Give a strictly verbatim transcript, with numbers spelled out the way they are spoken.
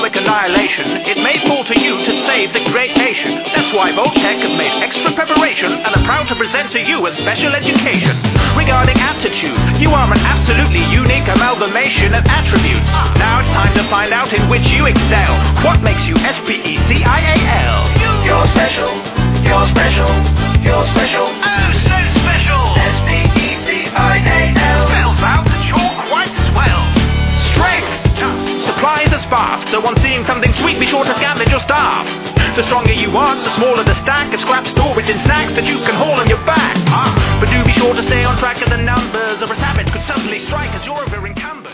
atomic annihilation, it may fall to you to save the great nation. That's why Voltech has made extra preparation and are proud to present to you a special education. Regarding aptitude, you are an absolutely unique amalgamation of attributes. Now it's time to find out in which you excel. What makes you S P E C I A L? You're special, you're special, you're special. Oh, so special! S P E C I A L Spells out that you're quite swell. Strength! Supplies are sparse, so on seeing something sweet, be sure to scavenge your staff. The stronger you are, the smaller the stack of scrap storage and snacks that you can haul on your back. Ah, but do be sure to stay on track of the numbers, or a savage could suddenly strike as you're over encumbered.